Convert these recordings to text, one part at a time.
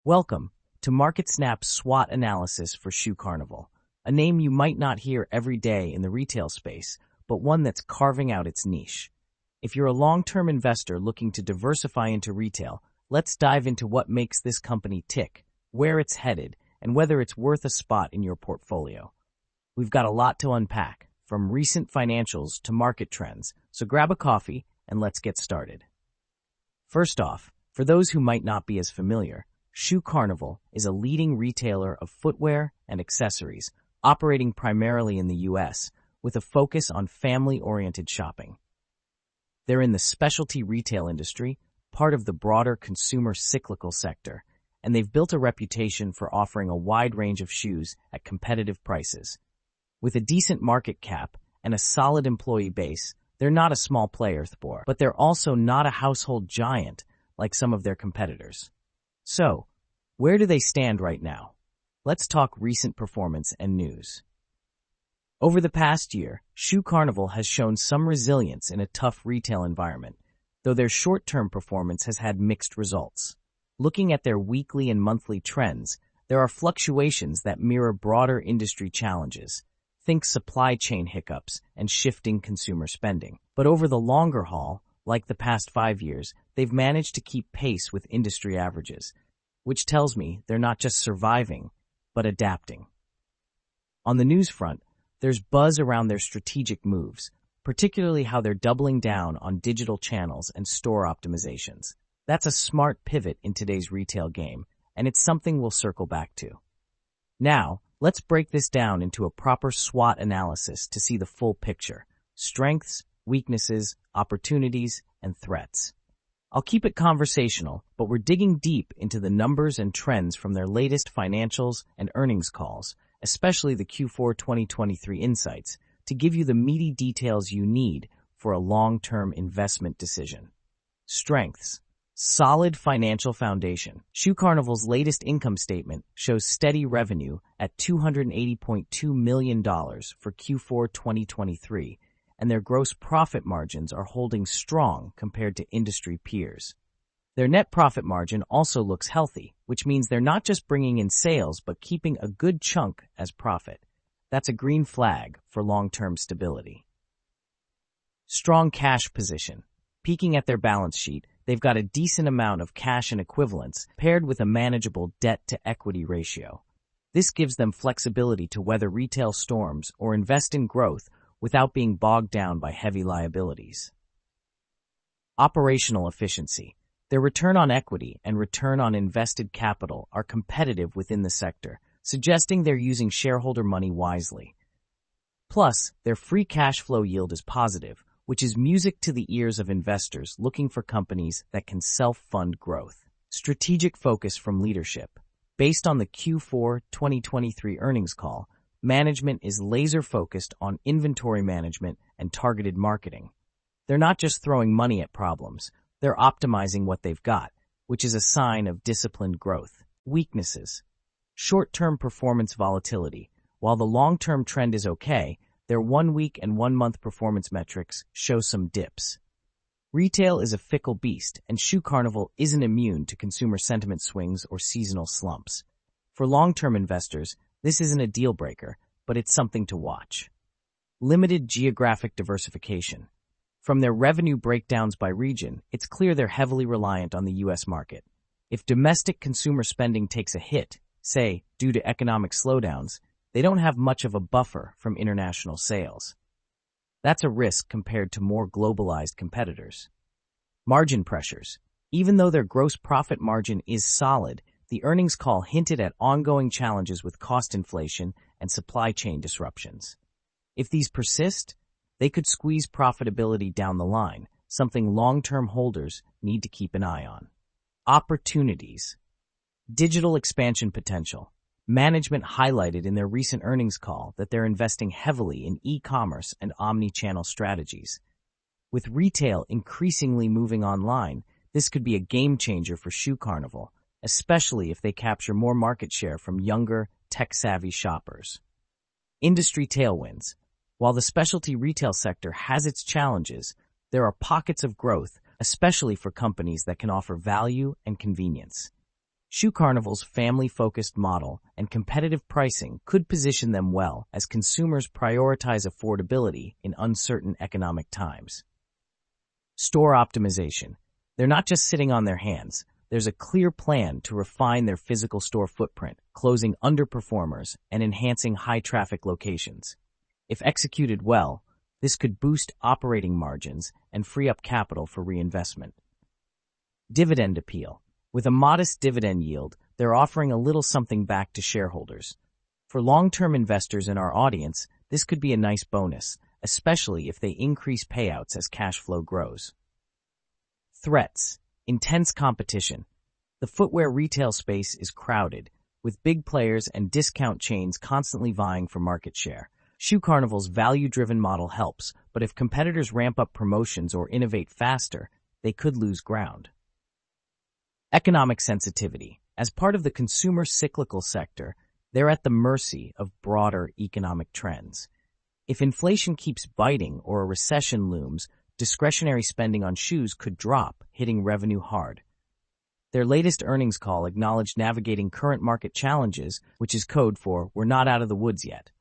Welcome to MarketSnap's SWOT analysis for Shoe Carnival, a name you might not hear every day in the retail space, but one that's carving out its niche. If you're a long-term investor looking to diversify into retail, let's dive into what makes this company tick, where it's headed, and whether it's worth a spot in your portfolio. We've got a lot to unpack, from recent financials to market trends, so grab a coffee and let's get started. First off, for those who might not be as familiar, Shoe Carnival is a leading retailer of footwear and accessories, operating primarily in the U.S., with a focus on family-oriented shopping. They're in the specialty retail industry, part of the broader consumer cyclical sector, and they've built a reputation for offering a wide range of shoes at competitive prices. With a decent market cap and a solid employee base, they're not a small player, but they're also not a household giant like some of their competitors. So, where do they stand right now? Let's talk recent performance and news. Over the past year, Shoe Carnival has shown some resilience in a tough retail environment, though their short-term performance has had mixed results. Looking at their weekly and monthly trends, there are fluctuations that mirror broader industry challenges. Think supply chain hiccups and shifting consumer spending. But over the longer haul, like the past 5 years, they've managed to keep pace with industry averages, which tells me they're not just surviving, but adapting. On the news front, there's buzz around their strategic moves, particularly how they're doubling down on digital channels and store optimizations. That's a smart pivot in today's retail game, and it's something we'll circle back to. Now, let's break this down into a proper SWOT analysis to see the full picture: strengths, weaknesses, opportunities, and threats. I'll keep it conversational, but we're digging deep into the numbers and trends from their latest financials and earnings calls, especially the Q4 2023 insights, to give you the meaty details you need for a long-term investment decision. Strengths. Solid financial foundation. Shoe Carnival's latest income statement shows steady revenue at $280.2 million for Q4 2023, and their gross profit margins are holding strong compared to industry peers. Their net profit margin also looks healthy, which means they're not just bringing in sales but keeping a good chunk as profit. That's a green flag for long-term stability. Strong cash position. Peeking at their balance sheet, they've got a decent amount of cash and equivalents paired with a manageable debt-to-equity ratio. This gives them flexibility to weather retail storms or invest in growth without being bogged down by heavy liabilities. Operational efficiency. Their return on equity and return on invested capital are competitive within the sector, suggesting they're using shareholder money wisely. Plus, their free cash flow yield is positive, which is music to the ears of investors looking for companies that can self-fund growth. Strategic focus from leadership. Based on the Q4 2023 earnings call, management is laser-focused on inventory management and targeted marketing. They're not just throwing money at problems, they're optimizing what they've got, which is a sign of disciplined growth. Weaknesses. Short-term performance volatility. While the long-term trend is okay, their 1 week and 1 month performance metrics show some dips. Retail is a fickle beast, and Shoe Carnival isn't immune to consumer sentiment swings or seasonal slumps. For long-term investors, this isn't a deal breaker, but it's something to watch. Limited geographic diversification. From their revenue breakdowns by region, it's clear they're heavily reliant on the U.S. market. If domestic consumer spending takes a hit, say, due to economic slowdowns, they don't have much of a buffer from international sales. That's a risk compared to more globalized competitors. Margin pressures. Even though their gross profit margin is solid, the earnings call hinted at ongoing challenges with cost inflation and supply chain disruptions. If these persist, they could squeeze profitability down the line, something long-term holders need to keep an eye on. Opportunities. Digital expansion potential. Management highlighted in their recent earnings call that they're investing heavily in e-commerce and omni-channel strategies. With retail increasingly moving online, this could be a game-changer for Shoe Carnival, especially if they capture more market share from younger, tech-savvy shoppers. Industry tailwinds. While the specialty retail sector has its challenges, there are pockets of growth, especially for companies that can offer value and convenience. Shoe Carnival's family-focused model and competitive pricing could position them well as consumers prioritize affordability in uncertain economic times. Store optimization. They're not just sitting on their hands. There's a clear plan to refine their physical store footprint, closing underperformers and enhancing high-traffic locations. If executed well, this could boost operating margins and free up capital for reinvestment. Dividend appeal. With a modest dividend yield, they're offering a little something back to shareholders. For long-term investors in our audience, this could be a nice bonus, especially if they increase payouts as cash flow grows. Threats. Intense competition. The footwear retail space is crowded, with big players and discount chains constantly vying for market share. Shoe Carnival's value-driven model helps, but if competitors ramp up promotions or innovate faster, they could lose ground. Economic sensitivity. As part of the consumer cyclical sector, they're at the mercy of broader economic trends. If inflation keeps biting or a recession looms, discretionary spending on shoes could drop, hitting revenue hard. Their latest earnings call acknowledged navigating current market challenges, which is code for "we're not out of the woods yet."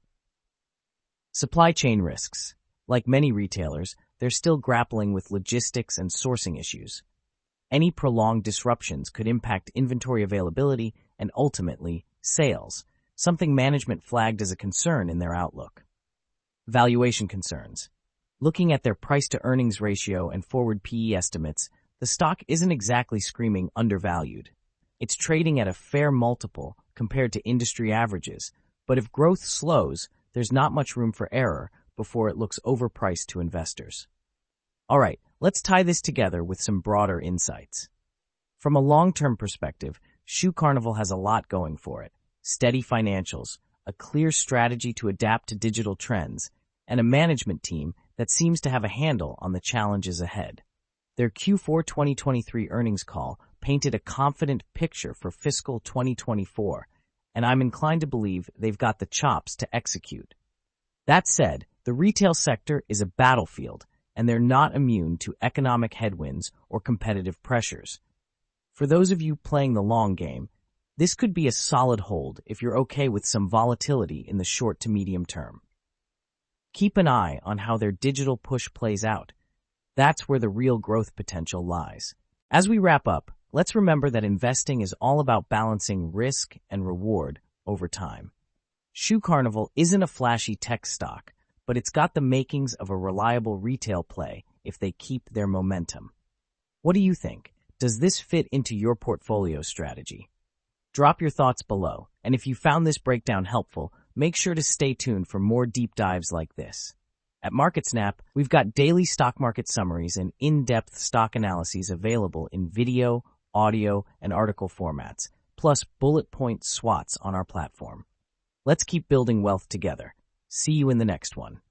Supply chain risks. Like many retailers, they're still grappling with logistics and sourcing issues. Any prolonged disruptions could impact inventory availability and ultimately sales, something management flagged as a concern in their outlook. Valuation concerns. Looking at their price-to-earnings ratio and forward PE estimates, the stock isn't exactly screaming undervalued. It's trading at a fair multiple compared to industry averages, but if growth slows, there's not much room for error before it looks overpriced to investors. All right, let's tie this together with some broader insights. From a long-term perspective, Shoe Carnival has a lot going for it. Steady financials, a clear strategy to adapt to digital trends, and a management team that seems to have a handle on the challenges ahead. Their Q4 2023 earnings call painted a confident picture for fiscal 2024, and I'm inclined to believe they've got the chops to execute. That said, the retail sector is a battlefield, and they're not immune to economic headwinds or competitive pressures. For those of you playing the long game, this could be a solid hold if you're okay with some volatility in the short to medium term. Keep an eye on how their digital push plays out. That's where the real growth potential lies. As we wrap up, let's remember that investing is all about balancing risk and reward over time. Shoe Carnival isn't a flashy tech stock, but it's got the makings of a reliable retail play if they keep their momentum. What do you think? Does this fit into your portfolio strategy? Drop your thoughts below, and if you found this breakdown helpful, make sure to stay tuned for more deep dives like this. At MarketSnap, we've got daily stock market summaries and in-depth stock analyses available in video, audio, and article formats, plus bullet point SWOTs on our platform. Let's keep building wealth together. See you in the next one.